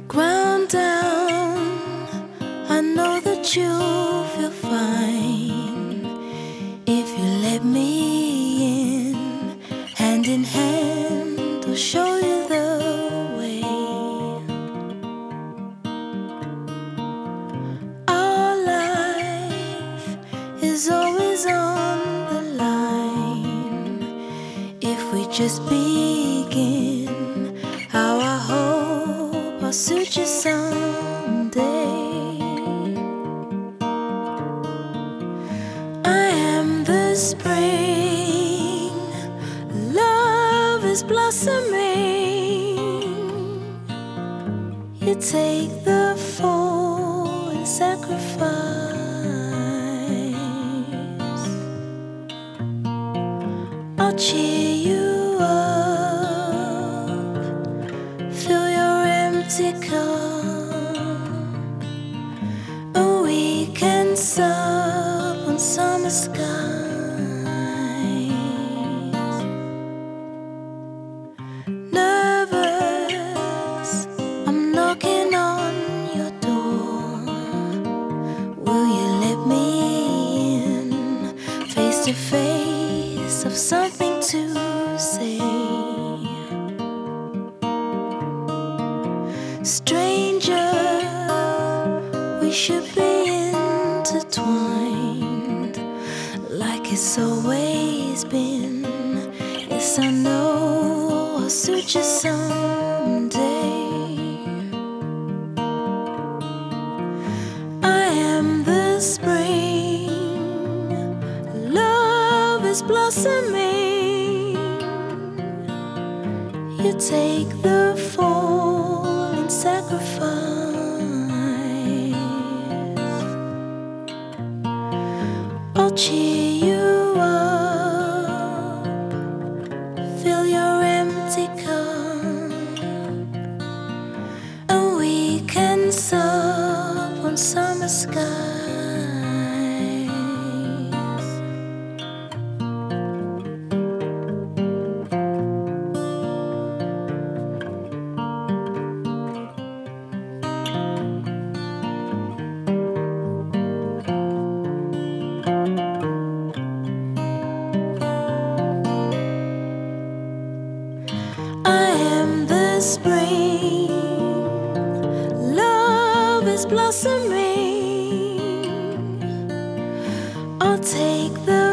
Ground down, I know that you'll feel fine if you let me in. Hand in hand, I'll show you the way. Our life is always on the line if we just begin. How I hope I'll suit you someday. I am the spring, love is blossoming. You take the fall and sacrifice. I'll cheer you up, fill your empty cup, and we can sup on summer skies. Nervous, I'm knocking on your door. Will you let me in? Face to face, of something to say. Stranger, we should be intertwined like it's always been. Yes, I know I'll suit you someday. I am the spring, love is blossoming. You take the fall and sacrifice. I'll cheer you up, fill your empty cup, and we can sup on summer skies. I am the spring, love is blossoming. I'll take the